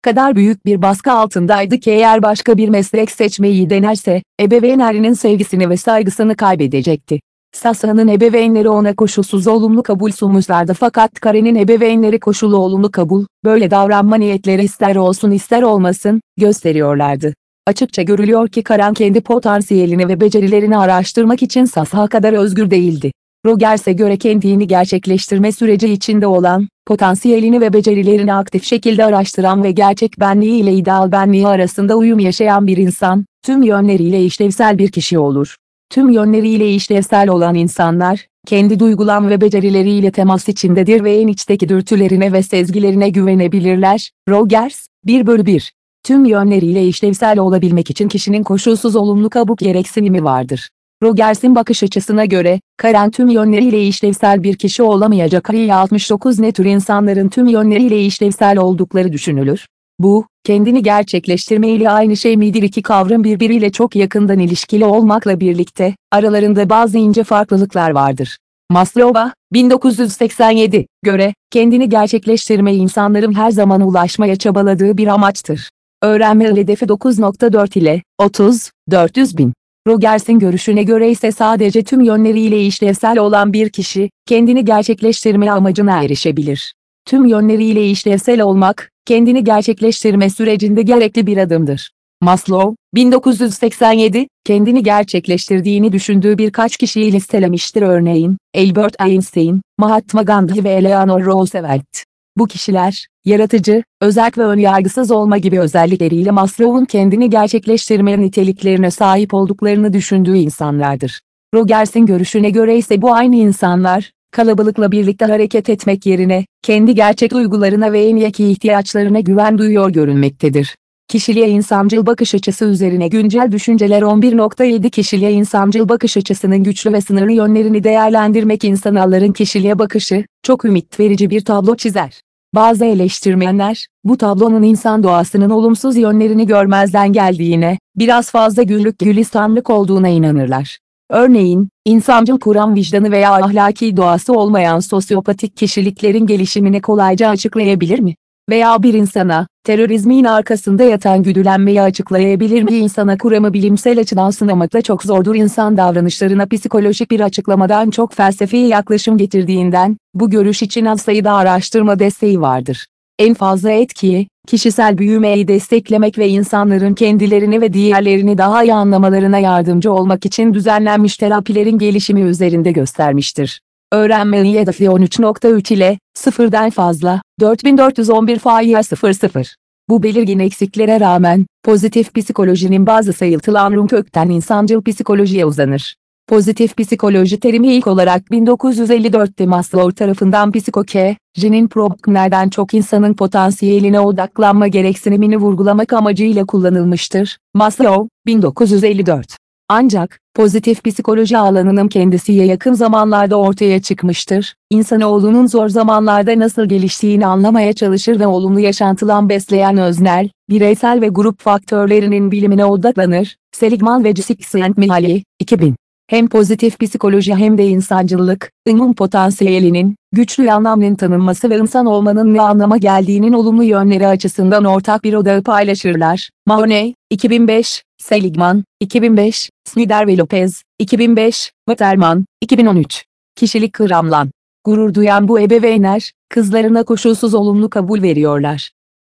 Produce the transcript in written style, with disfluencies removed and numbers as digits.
kadar büyük bir baskı altındaydı ki eğer başka bir meslek seçmeyi denerse, ebeveynlerinin sevgisini ve saygısını kaybedecekti. Sasa'nın ebeveynleri ona koşulsuz olumlu kabul sunmuşlardı fakat Karen'in ebeveynleri koşullu olumlu kabul, böyle davranma niyetleri ister olsun ister olmasın, gösteriyorlardı. Açıkça görülüyor ki Karen kendi potansiyelini ve becerilerini araştırmak için Sasa kadar özgür değildi. Rogers'e göre kendini gerçekleştirme süreci içinde olan, potansiyelini ve becerilerini aktif şekilde araştıran ve gerçek benliği ile ideal benliği arasında uyum yaşayan bir insan, tüm yönleriyle işlevsel bir kişi olur. Tüm yönleriyle işlevsel olan insanlar, kendi duygulan ve becerileriyle temas içindedir ve en içteki dürtülerine ve sezgilerine güvenebilirler. Rogers, 1/1. Tüm yönleriyle işlevsel olabilmek için kişinin koşulsuz olumlu kabul gereksinimi vardır. Rogers'in bakış açısına göre, Karen tüm yönleriyle işlevsel bir kişi olamayacak. 69 Ne tür insanların tüm yönleriyle işlevsel oldukları düşünülür? Bu, kendini gerçekleştirme ile aynı şey midir? İki kavram birbiriyle çok yakından ilişkili olmakla birlikte, aralarında bazı ince farklılıklar vardır. Maslow'a, 1987, göre, kendini gerçekleştirme insanların her zaman ulaşmaya çabaladığı bir amaçtır. Öğrenme hedefi 9.4 ile 30, 400 bin. Rogers'in görüşüne göre ise sadece tüm yönleriyle işlevsel olan bir kişi, kendini gerçekleştirme amacına erişebilir. Tüm yönleriyle işlevsel olmak, kendini gerçekleştirme sürecinde gerekli bir adımdır. Maslow, 1987, kendini gerçekleştirdiğini düşündüğü birkaç kişiyi listelemiştir. Örneğin, Albert Einstein, Mahatma Gandhi ve Eleanor Roosevelt. Bu kişiler, yaratıcı, özerk ve önyargısız olma gibi özellikleriyle Maslow'un kendini gerçekleştirme niteliklerine sahip olduklarını düşündüğü insanlardır. Rogers'in görüşüne göre ise bu aynı insanlar, kalabalıkla birlikte hareket etmek yerine, kendi gerçek duygularına ve en iyi ihtiyaçlarına güven duyuyor görünmektedir. Kişiliğe insancıl bakış açısı üzerine güncel düşünceler 11.7 Kişiliğe insancıl bakış açısının güçlü ve sınırlı yönlerini değerlendirmek insanların kişiliğe bakışı, çok ümit verici bir tablo çizer. Bazı eleştirmenler, bu tablonun insan doğasının olumsuz yönlerini görmezden geldiğine, biraz fazla güllük gülistanlık olduğuna inanırlar. Örneğin, insancıl kuram vicdanı veya ahlaki doğası olmayan sosyopatik kişiliklerin gelişimini kolayca açıklayabilir mi? Veya bir insana, terörizmin arkasında yatan güdülenmeyi açıklayabilir mi? İnsana kuramı bilimsel açıdan sınamakla çok zordur. İnsan davranışlarına psikolojik bir açıklamadan çok felsefi yaklaşım getirdiğinden, bu görüş için az sayıda araştırma desteği vardır. En fazla etkiyi, kişisel büyümeyi desteklemek ve insanların kendilerini ve diğerlerini daha iyi anlamalarına yardımcı olmak için düzenlenmiş terapilerin gelişimi üzerinde göstermiştir. Öğrenme hedefi 13.3 ile, sıfırdan fazla, 4411 faia 00. Bu belirgin eksiklere rağmen, pozitif psikolojinin bazı sayıltılan kökten insancıl psikolojiye uzanır. Pozitif psikoloji terimi ilk olarak 1954'te Maslow tarafından psikoke,'nin problemlerden çok insanın potansiyeline odaklanma gereksinimini vurgulamak amacıyla kullanılmıştır. Maslow, 1954. Ancak, pozitif psikoloji alanının kendisiye yakın zamanlarda ortaya çıkmıştır. İnsanoğlunun zor zamanlarda nasıl geliştiğini anlamaya çalışır ve olumlu yaşantılan besleyen öznel, bireysel ve grup faktörlerinin bilimine odaklanır. Seligman ve Csikszentmihalyi, 2000. Hem pozitif psikoloji hem de insancıllık, ''ın potansiyelinin, güçlü anlamının tanınması ve insan olmanın ne anlama geldiğinin olumlu yönleri açısından ortak bir odağı paylaşırlar. Mahoney, 2005, Seligman, 2005, Snyder ve Lopez, 2005, Waterman, 2013. Kişilik kıramlan. Gurur duyan bu ebeveynler, kızlarına koşulsuz olumlu kabul veriyorlar.